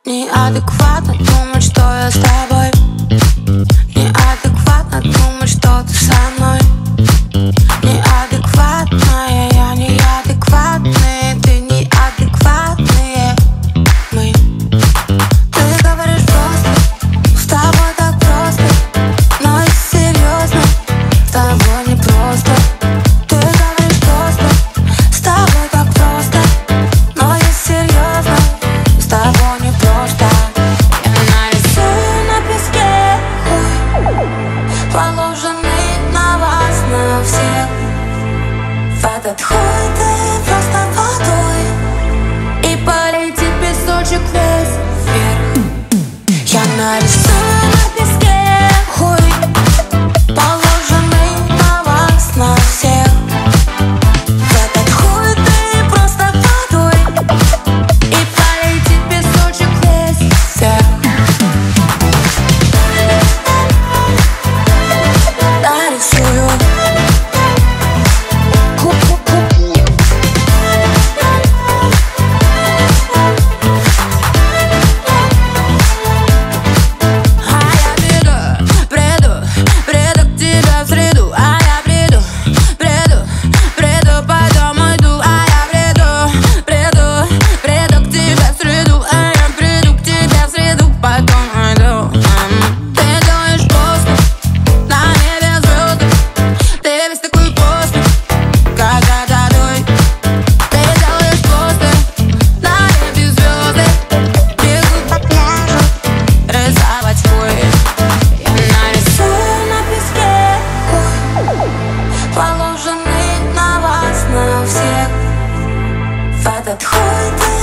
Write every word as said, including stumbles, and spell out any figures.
Неадекватно думать, что я с тобой. Неадекватно думать, что ты со мной. Неадекватная, я неадекватный, ты неадекватные мы. Ты говоришь просто, с тобой так просто, но если серьезно, с тобой не просто. Ты говоришь просто, с тобой так просто, но если серьезно, с тобой не просто. Я нарисую на песке положенный на вас, на всех. В этот хуй ты просто водой, и полетит песочек весь вверх. Я нарисую на песке хуй, положенный на вас, на всех. В этот хуй ты просто водой, и полетит песочек весь вверх. Нарисую. Положенный на вас, на всех. В этот хуй ты